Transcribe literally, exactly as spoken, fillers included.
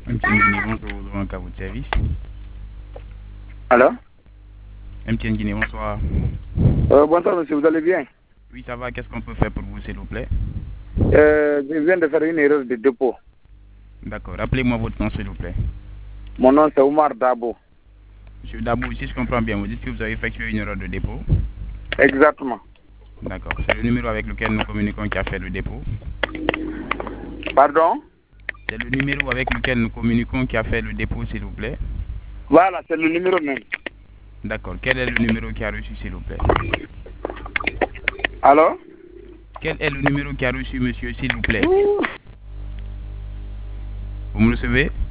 M T N Guinée, bonjour, nous avons un votre service. Alors M T N Guinée, bonsoir. euh, Bonsoir monsieur, vous allez bien? Oui, ça va, qu'est-ce qu'on peut faire pour vous, s'il vous plaît? euh, Je viens de faire une erreur de dépôt. D'accord, rappelez-moi votre nom, s'il vous plaît. Mon nom c'est Omar Dabo. Monsieur Dabou, si je comprends bien, vous dites que vous avez effectué une erreur de dépôt. Exactement. D'accord, c'est le numéro avec lequel nous communiquons qui a fait le dépôt. Pardon? C'est le numéro avec lequel nous communiquons qui a fait le dépôt, s'il vous plaît. Voilà, c'est le numéro même. D'accord, quel est le numéro qui a reçu, s'il vous plaît? Alors? Quel est le numéro qui a reçu, monsieur, s'il vous plaît? Vous me recevez?